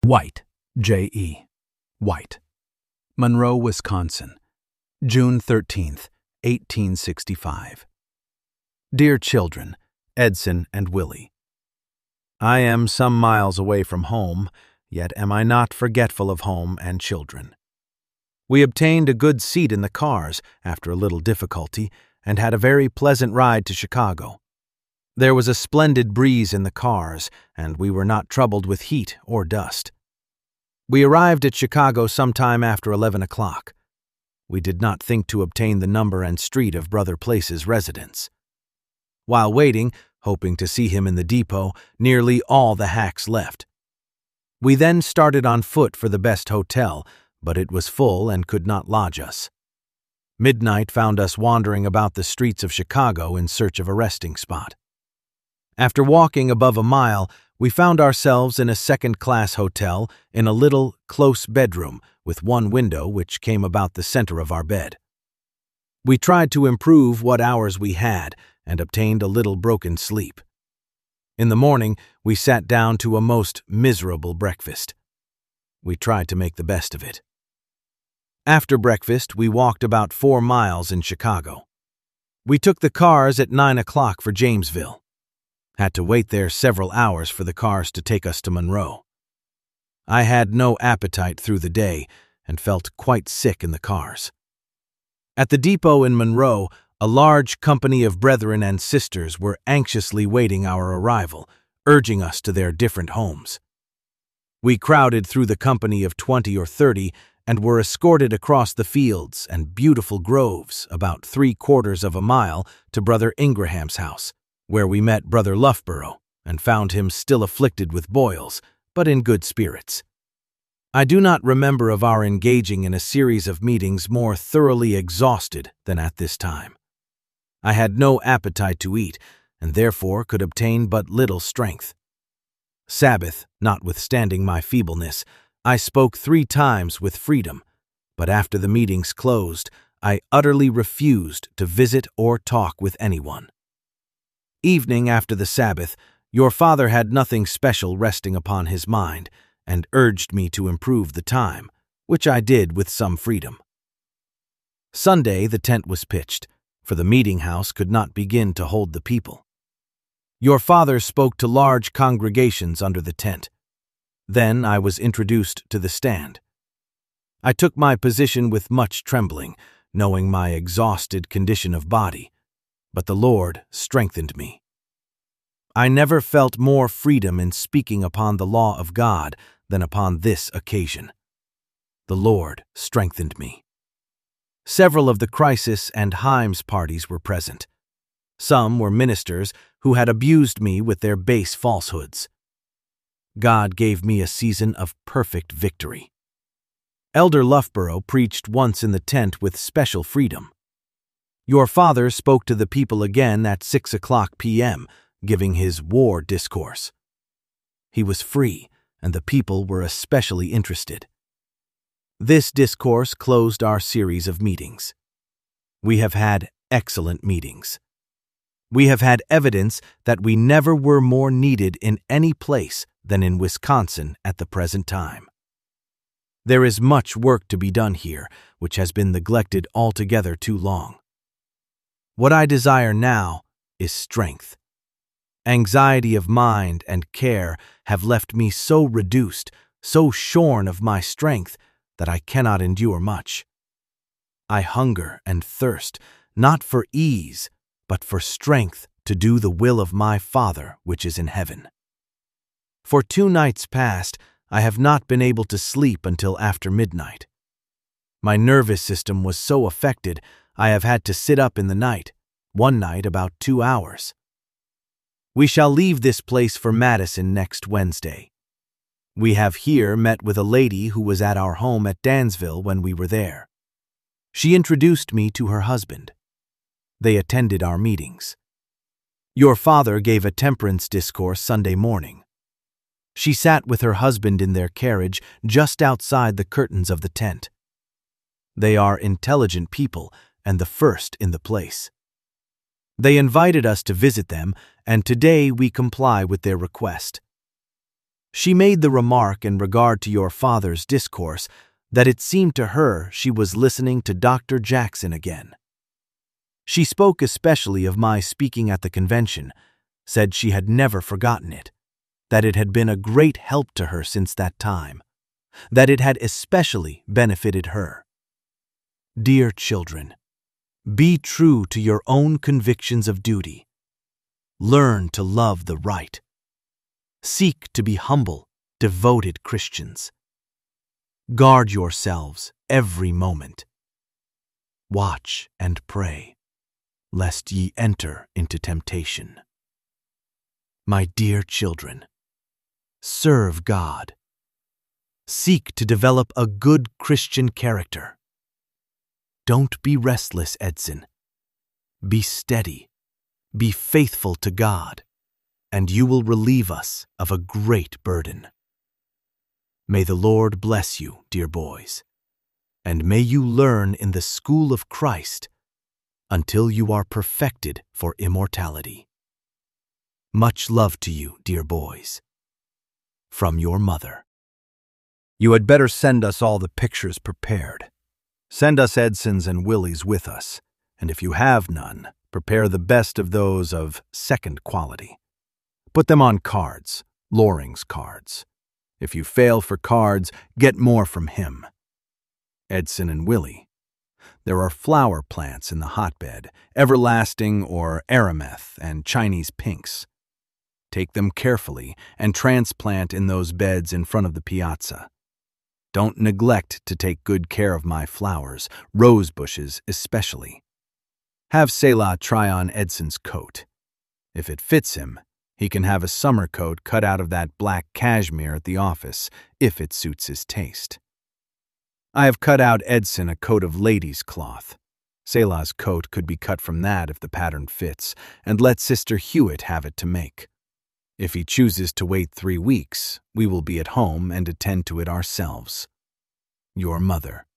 White, J.E. White. Monroe, Wisconsin, June 13th, 1865. Dear children, Edson and Willie, I am some miles away from home, yet am I not forgetful of home and children. We obtained a good seat in the cars after a little difficulty and had a very pleasant ride to Chicago. There was a splendid breeze in the cars, and we were not troubled with heat or dust. We arrived at Chicago sometime after 11 o'clock. We did not think to obtain the number and street of Brother Place's residence. While waiting, hoping to see him in the depot, nearly all the hacks left. We then started on foot for the best hotel, but it was full and could not lodge us. Midnight found us wandering about the streets of Chicago in search of a resting spot. After walking above a mile, we found ourselves in a second-class hotel in a little, close bedroom with one window which came about the center of our bed. We tried to improve what hours we had and obtained a little broken sleep. In the morning, we sat down to a most miserable breakfast. We tried to make the best of it. After breakfast, we walked about 4 miles in Chicago. We took the cars at 9 o'clock for Jamesville. Had to wait there several hours for the cars to take us to Monroe. I had no appetite through the day and felt quite sick in the cars. At the depot in Monroe, a large company of brethren and sisters were anxiously waiting our arrival, urging us to their different homes. We crowded through the company of 20 or 30 and were escorted across the fields and beautiful groves about 3/4 of a mile to Brother Ingraham's house, where we met Brother Loughborough and found him still afflicted with boils, but in good spirits. I do not remember of our engaging in a series of meetings more thoroughly exhausted than at this time. I had no appetite to eat, and therefore could obtain but little strength. Sabbath, notwithstanding my feebleness, I spoke 3 times with freedom, but after the meetings closed, I utterly refused to visit or talk with anyone. Evening after the Sabbath, your father had nothing special resting upon his mind, and urged me to improve the time, which I did with some freedom. Sunday the tent was pitched, for the meeting house could not begin to hold the people. Your father spoke to large congregations under the tent. Then I was introduced to the stand. I took my position with much trembling, knowing my exhausted condition of body, but the Lord strengthened me. I never felt more freedom in speaking upon the law of God than upon this occasion. The Lord strengthened me. Several of the Crisis and Himes parties were present. Some were ministers who had abused me with their base falsehoods. God gave me a season of perfect victory. Elder Loughborough preached once in the tent with special freedom. Your father spoke to the people again at 6 o'clock p.m., giving his war discourse. He was free, and the people were especially interested. This discourse closed our series of meetings. We have had excellent meetings. We have had evidence that we never were more needed in any place than in Wisconsin at the present time. There is much work to be done here, which has been neglected altogether too long. What I desire now is strength. Anxiety of mind and care have left me so reduced, so shorn of my strength, that I cannot endure much. I hunger and thirst, not for ease, but for strength to do the will of my Father which is in heaven. For 2 nights past, I have not been able to sleep until after midnight. My nervous system was so affected, I have had to sit up in the night, one night about 2 hours. We shall leave this place for Madison next Wednesday. We have here met with a lady who was at our home at Dansville when we were there. She introduced me to her husband. They attended our meetings. Your father gave a temperance discourse Sunday morning. She sat with her husband in their carriage just outside the curtains of the tent. They are intelligent people and the first in the place. They invited us to visit them, and today we comply with their request. She made the remark in regard to your father's discourse that it seemed to her she was listening to Dr. Jackson again. She spoke especially of my speaking at the convention, said she had never forgotten it, that it had been a great help to her since that time, that it had especially benefited her. Dear children, be true to your own convictions of duty. Learn to love the right. Seek to be humble, devoted Christians. Guard yourselves every moment. Watch and pray, lest ye enter into temptation. My dear children, serve God. Seek to develop a good Christian character. Don't be restless, Edson. Be steady. Be faithful to God, and you will relieve us of a great burden. May the Lord bless you, dear boys, and may you learn in the school of Christ until you are perfected for immortality. Much love to you, dear boys. From your mother. You had better send us all the pictures prepared. Send us Edson's and Willie's with us, and if you have none, prepare the best of those of second quality. Put them on cards, Loring's cards. If you fail for cards, get more from him. Edson and Willie. There are flower plants in the hotbed, everlasting or arameth and Chinese pinks. Take them carefully and transplant in those beds in front of the piazza. Don't neglect to take good care of my flowers, rose bushes especially. Have Selah try on Edson's coat. If it fits him, he can have a summer coat cut out of that black cashmere at the office, if it suits his taste. I have cut out Edson a coat of ladies' cloth. Selah's coat could be cut from that if the pattern fits, and let Sister Hewitt have it to make. If he chooses to wait 3 weeks, we will be at home and attend to it ourselves. Your mother.